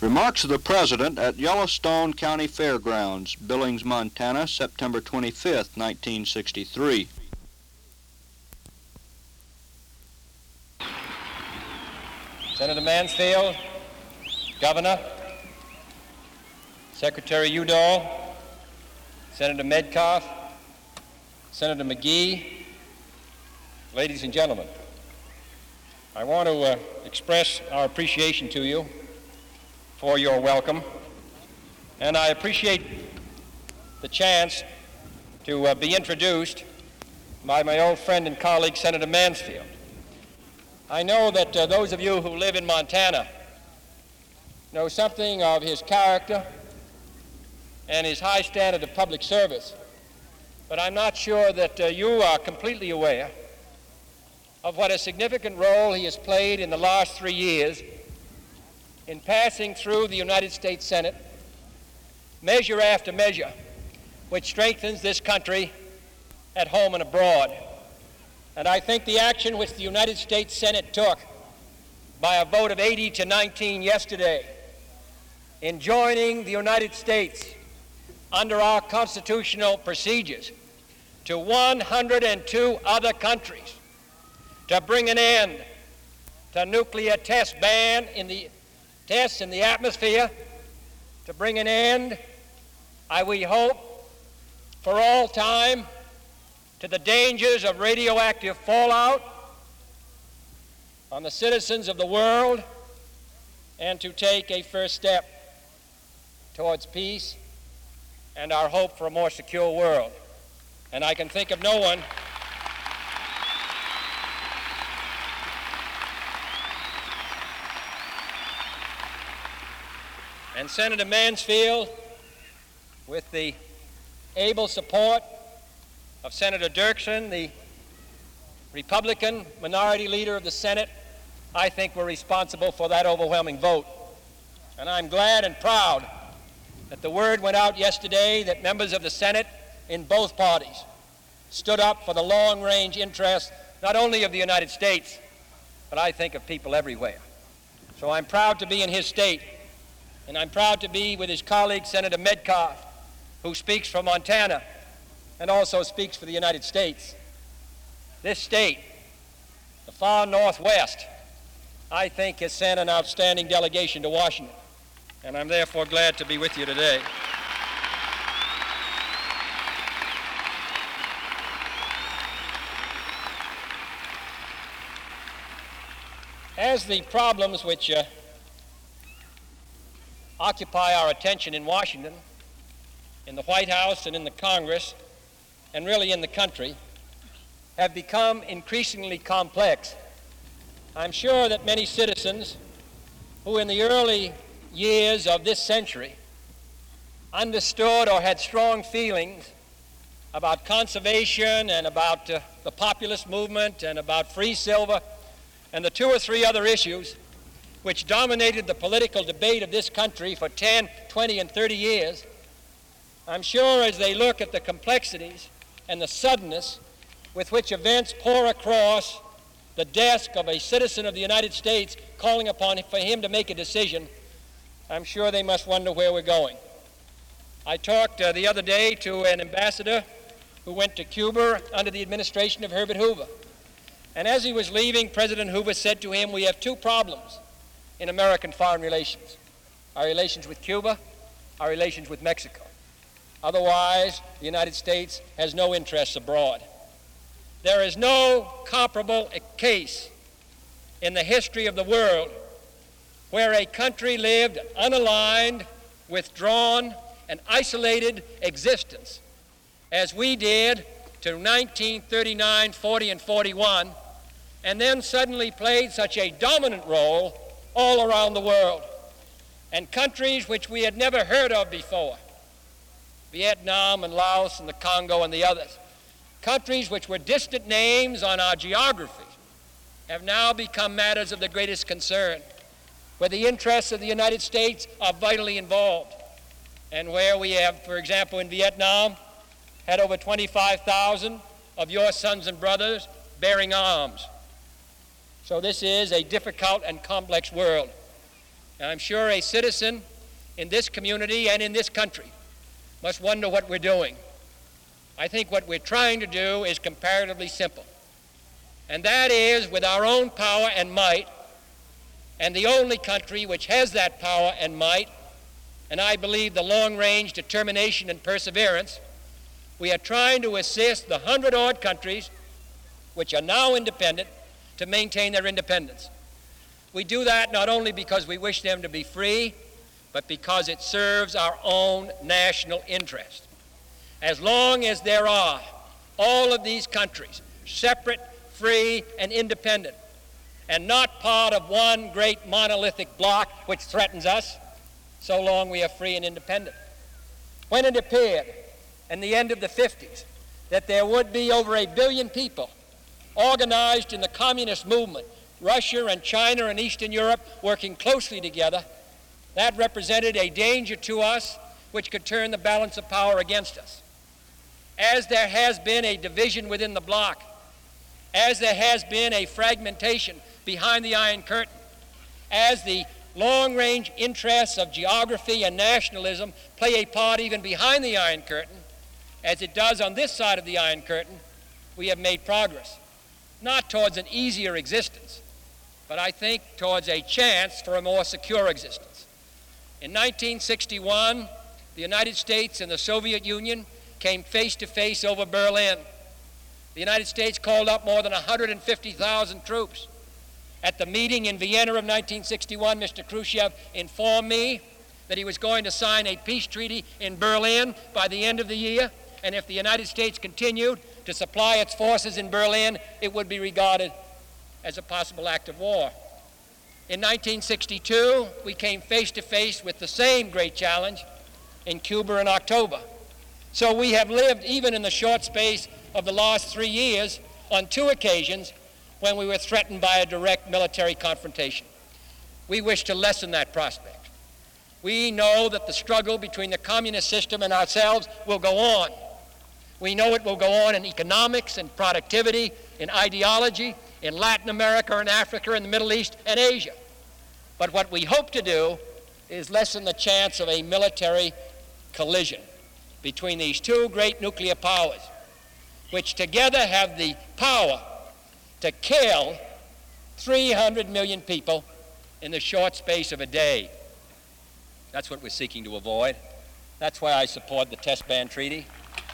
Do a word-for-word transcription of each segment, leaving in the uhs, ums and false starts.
Remarks of the President at Yellowstone County Fairgrounds, Billings, Montana, September twenty-fifth, nineteen sixty-three. Senator Mansfield, Governor, Secretary Udall, Senator Metcalf, Senator McGee, ladies and gentlemen, I want to uh, express our appreciation to you for your welcome, and I appreciate the chance to uh, be introduced by my old friend and colleague, Senator Mansfield. I know that uh, those of you who live in Montana know something of his character and his high standard of public service, but I'm not sure that uh, you are completely aware of what a significant role he has played in the last three years in passing through the United States Senate measure after measure which strengthens this country at home and abroad. And I think the action which the United States Senate took by a vote of eighty to nineteen yesterday in joining the United States under our constitutional procedures to one hundred two other countries to bring an end to nuclear test ban in the tests in the atmosphere, to bring an end, I we hope, for all time, to the dangers of radioactive fallout on the citizens of the world, and to take a first step towards peace and our hope for a more secure world. And I can think of no one and Senator Mansfield, with the able support of Senator Dirksen, the Republican minority leader of the Senate, I think were responsible for that overwhelming vote. And I'm glad and proud that the word went out yesterday that members of the Senate in both parties stood up for the long-range interests not only of the United States, but I think of people everywhere. So I'm proud to be in his state, and I'm proud to be with his colleague, Senator Metcalf, who speaks for Montana and also speaks for the United States. This state, the far Northwest, I think has sent an outstanding delegation to Washington, and I'm therefore glad to be with you today. As the problems which uh, occupy our attention in Washington, in the White House and in the Congress, and really in the country, have become increasingly complex, I'm sure that many citizens who in the early years of this century understood or had strong feelings about conservation and about uh, the populist movement and about free silver and the two or three other issues which dominated the political debate of this country for ten, twenty, and thirty years, I'm sure as they look at the complexities and the suddenness with which events pour across the desk of a citizen of the United States calling upon for him to make a decision, I'm sure they must wonder where we're going. I talked uh, the other day to an ambassador who went to Cuba under the administration of Herbert Hoover. And as he was leaving, President Hoover said to him, we have two problems in American foreign relations: our relations with Cuba, our relations with Mexico. Otherwise, the United States has no interests abroad. There is no comparable case in the history of the world where a country lived unaligned, withdrawn, and isolated existence as we did to nineteen thirty-nine, forty, and forty-one, and then suddenly played such a dominant role all around the world. And countries which we had never heard of before, Vietnam and Laos and the Congo and the others, countries which were distant names on our geography, have now become matters of the greatest concern, where the interests of the United States are vitally involved, and where we have, for example, in Vietnam, had over twenty-five thousand of your sons and brothers bearing arms. So this is a difficult and complex world. And I'm sure a citizen in this community and in this country must wonder what we're doing. I think what we're trying to do is comparatively simple. And that is, with our own power and might, and the only country which has that power and might, and I believe the long-range determination and perseverance, we are trying to assist the hundred-odd countries which are now independent to maintain their independence. We do that not only because we wish them to be free, but because it serves our own national interest. As long as there are all of these countries, separate, free, and independent, and not part of one great monolithic bloc which threatens us, so long we are free and independent. When it appeared in the end of the fifties that there would be over a billion people organized in the communist movement, Russia and China and Eastern Europe working closely together, that represented a danger to us which could turn the balance of power against us. As there has been a division within the bloc, as there has been a fragmentation behind the Iron Curtain, as the long-range interests of geography and nationalism play a part even behind the Iron Curtain, as it does on this side of the Iron Curtain, we have made progress, not towards an easier existence, but I think towards a chance for a more secure existence. In nineteen sixty-one, the United States and the Soviet Union came face to face over Berlin. The United States called up more than one hundred fifty thousand troops. At the meeting in Vienna of nineteen sixty-one, Mister Khrushchev informed me that he was going to sign a peace treaty in Berlin by the end of the year, and if the United States continued to supply its forces in Berlin, it would be regarded as a possible act of war. In nineteen sixty-two, we came face to face with the same great challenge in Cuba in October. So we have lived, even in the short space of the last three years, on two occasions when we were threatened by a direct military confrontation. We wish to lessen that prospect. We know that the struggle between the communist system and ourselves will go on. We know it will go on in economics and productivity, in ideology, in Latin America and Africa and the Middle East and Asia. But what we hope to do is lessen the chance of a military collision between these two great nuclear powers, which together have the power to kill three hundred million people in the short space of a day. That's what we're seeking to avoid. That's why I support the Test Ban Treaty.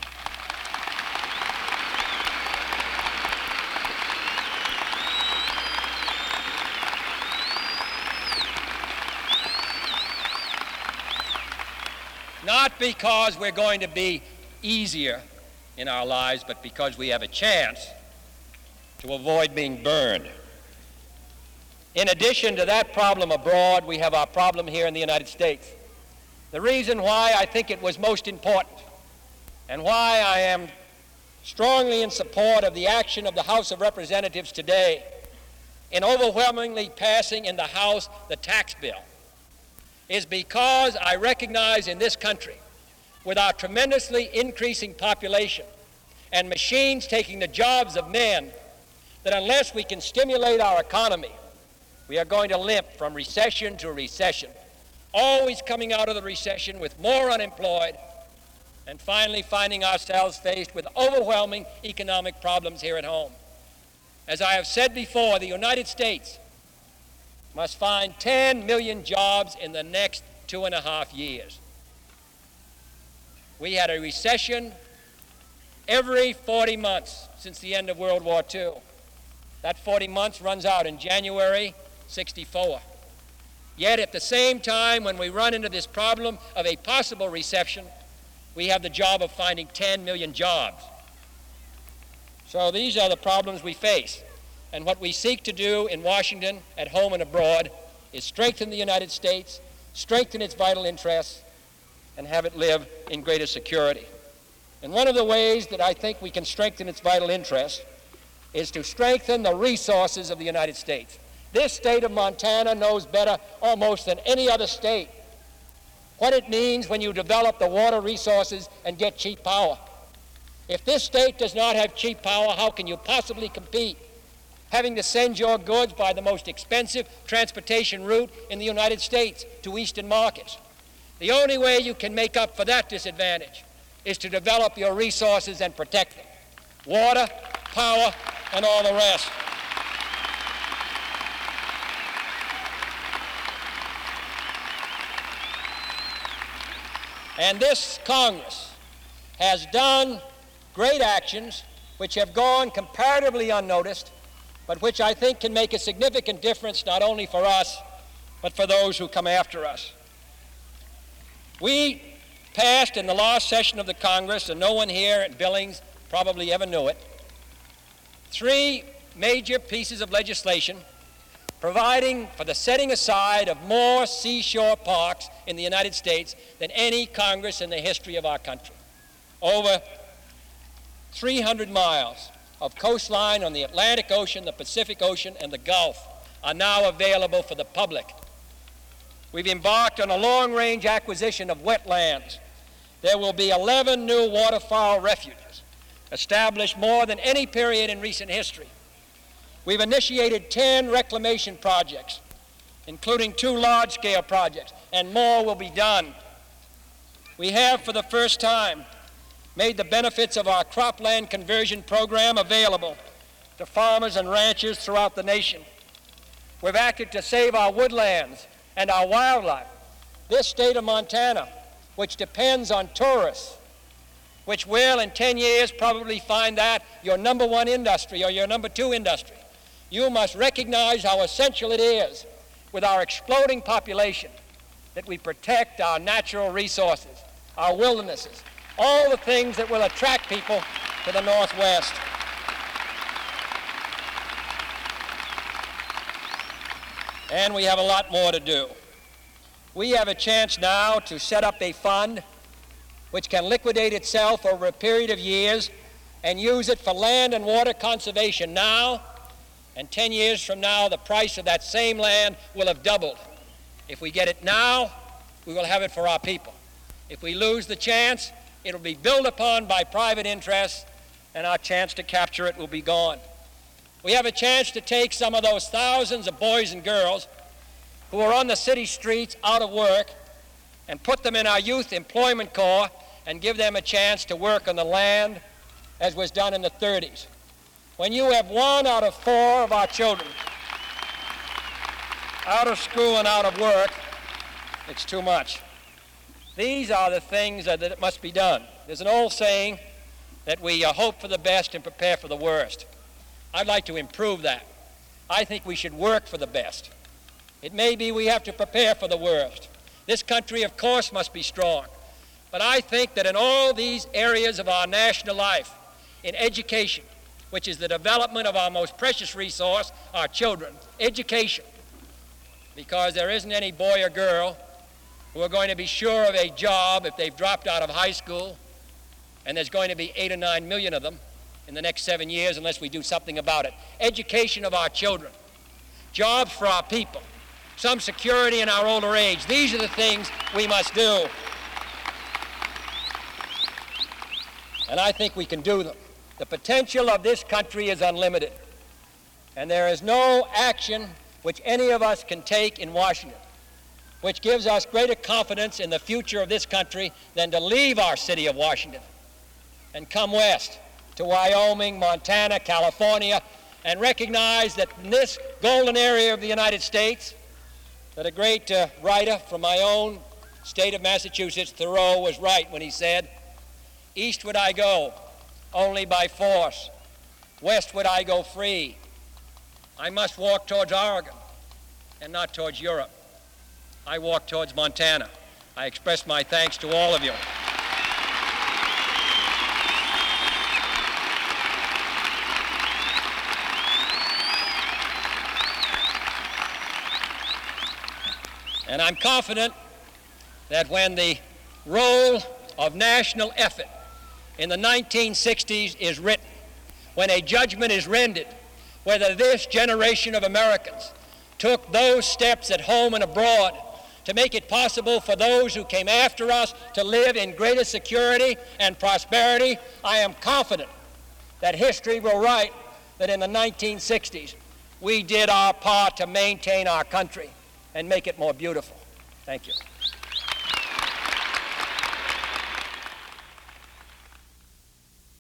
Not because we're going to be easier in our lives, but because we have a chance to avoid being burned. In addition to that problem abroad, we have our problem here in the United States. The reason why I think it was most important and why I am strongly in support of the action of the House of Representatives today in overwhelmingly passing in the House the tax bill is because I recognize in this country, with our tremendously increasing population and machines taking the jobs of men, that unless we can stimulate our economy, we are going to limp from recession to recession, always coming out of the recession with more unemployed, and finally finding ourselves faced with overwhelming economic problems here at home. As I have said before, the United States must find ten million jobs in the next two and a half years. We had a recession every forty months since the end of World War Two. That forty months runs out in January sixty-four. Yet at the same time, when we run into this problem of a possible recession, we have the job of finding ten million jobs. So these are the problems we face. And what we seek to do in Washington, at home and abroad, is strengthen the United States, strengthen its vital interests, and have it live in greater security. And one of the ways that I think we can strengthen its vital interests is to strengthen the resources of the United States. This state of Montana knows better almost than any other state what it means when you develop the water resources and get cheap power. If this state does not have cheap power, how can you possibly compete having to send your goods by the most expensive transportation route in the United States to Eastern markets. The only way you can make up for that disadvantage is to develop your resources and protect them. Water, power, and all the rest. And this Congress has done great actions which have gone comparatively unnoticed, but which I think can make a significant difference not only for us, but for those who come after us. We passed in the last session of the Congress, and no one here at Billings probably ever knew it, three major pieces of legislation providing for the setting aside of more seashore parks in the United States than any Congress in the history of our country. Over three hundred miles of coastline on the Atlantic Ocean, the Pacific Ocean, and the Gulf are now available for the public. We've embarked on a long-range acquisition of wetlands. There will be eleven new waterfowl refuges, established more than any period in recent history. We've initiated ten reclamation projects, including two large-scale projects, and more will be done. We have, for the first time, made the benefits of our cropland conversion program available to farmers and ranchers throughout the nation. We've acted to save our woodlands and our wildlife. This state of Montana, which depends on tourists, which will in ten years probably find that your number one industry or your number two industry, you must recognize how essential it is with our exploding population that we protect our natural resources, our wildernesses, all the things that will attract people to the Northwest. And we have a lot more to do. We have a chance now to set up a fund which can liquidate itself over a period of years and use it for land and water conservation now, and ten years from now the price of that same land will have doubled. If we get it now, we will have it for our people. If we lose the chance, it'll be built upon by private interests, and our chance to capture it will be gone. We have a chance to take some of those thousands of boys and girls who are on the city streets out of work and put them in our Youth Employment Corps and give them a chance to work on the land as was done in the thirties. When you have one out of four of our children out of school and out of work, it's too much. These are the things that, that must be done. There's an old saying that we uh, hope for the best and prepare for the worst. I'd like to improve that. I think we should work for the best. It may be we have to prepare for the worst. This country, of course, must be strong. But I think that in all these areas of our national life, in education, which is the development of our most precious resource, our children, education, because there isn't any boy or girl who are going to be sure of a job if they've dropped out of high school, and there's going to be eight or nine million of them in the next seven years unless we do something about it. Education of our children, jobs for our people, some security in our older age. These are the things we must do. And I think we can do them. The potential of this country is unlimited. And there is no action which any of us can take in Washington which gives us greater confidence in the future of this country than to leave our city of Washington and come west to Wyoming, Montana, California, and recognize that in this golden area of the United States, that a great uh, writer from my own state of Massachusetts, Thoreau, was right when he said, "Eastward I go, only by force. Westward I go free. I must walk towards Oregon and not towards Europe. I walk towards Montana." I express my thanks to all of you. And I'm confident that when the role of national effort in the nineteen sixties is written, when a judgment is rendered whether this generation of Americans took those steps at home and abroad to make it possible for those who came after us to live in greater security and prosperity, I am confident that history will write that in the nineteen sixties we did our part to maintain our country and make it more beautiful. Thank you.